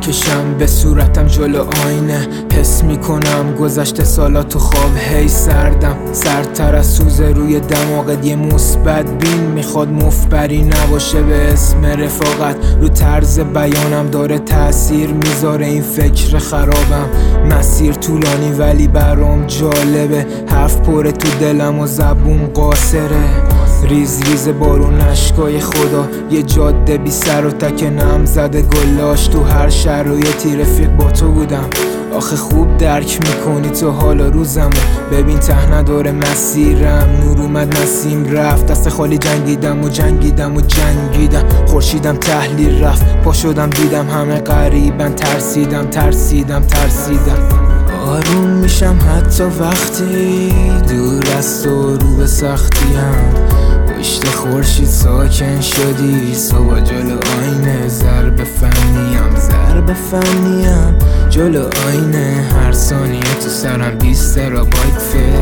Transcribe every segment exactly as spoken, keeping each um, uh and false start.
میکشم به صورتم جلو آینه، حس میکنم گذشته سالا تو خواب هی سردم، سردتر از سوز روی دماغت. یه مثبت بین میخواد مفبری نباشه به اسم رفاقت، رو طرز بیانم داره تأثیر میذاره این فکر خرابم. مسیر طولانی ولی برام جالبه، حرف پره تو دلم و زبون قاصره. ریز ریز بارون اشکای خدا، یه جاده بی سر و تک نم زده گلاش. تو هر شرایطی رفیق با تو بودم، آخه خوب درک میکنی تو حالا روزمو. ببین ته نداره مسیرم، نور اومد نسیم رفت، دست خالی جنگیدم و جنگیدم و جنگیدم. خورشیدم تحلیل رفت، پا شدم دیدم همه غریبن، ترسیدم ترسیدم ترسیدم. آروم میشم حتی وقتی دور از تو رو به سختیم. پشت خورشید ساکن شدی، صبح جلو آینه ضرب فنیم ضرب فنیم جلو آینه. هر ثانیه تو سرم بیست ترابایت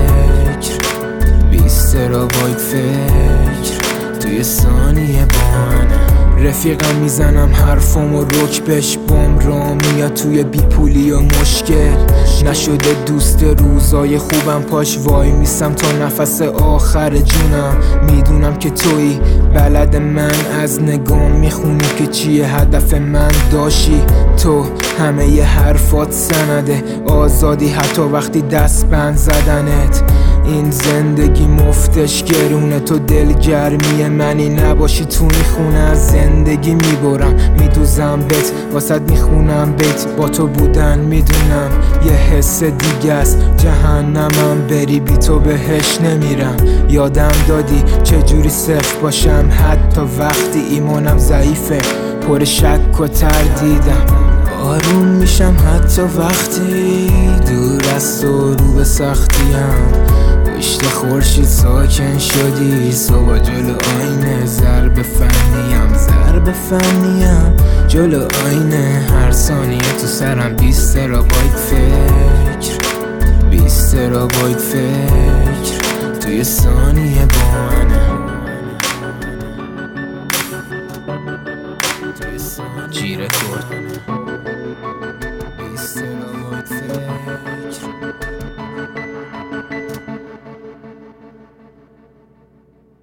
فکر، بیست ترابایت فکر توی ثانیه با منه. رفیقم میزنم حرفم و رکبش بام را میاد توی بیپولی و مشکل. نشده دوست روزای خوبم، پاش وای میسم تا نفس آخر جونم. میدونم که تویی بلد من، از نگام میخونی که چیه هدف من. داشی تو همه ی حرفات سنده، آزادی حتی وقتی دست بند زدنت. این زندگی مفتش گرونه، تو دلگرمی منی نباشی تو این خونه. از زندگی میبرم میدوزم بت، واسد میخونم بیت. با تو بودن میدونم یه حس دیگه است، جهنمم بری بی تو بهش نمیرم. یادم دادی چجوری صفر باشم حتی وقتی ایمانم ضعیفه، پر شک و تردیدم. آروم میشم حتی وقتی دور از تو رو به سختیم. پشت خورشید ساکن شدی، صبح جلو آینه ضرب فنیم ضرب فنیم جلو آینه. هر ثانیه تو سرم بیست ترابایت فکر، بیست ترابایت فکر توی ثانیه با منه.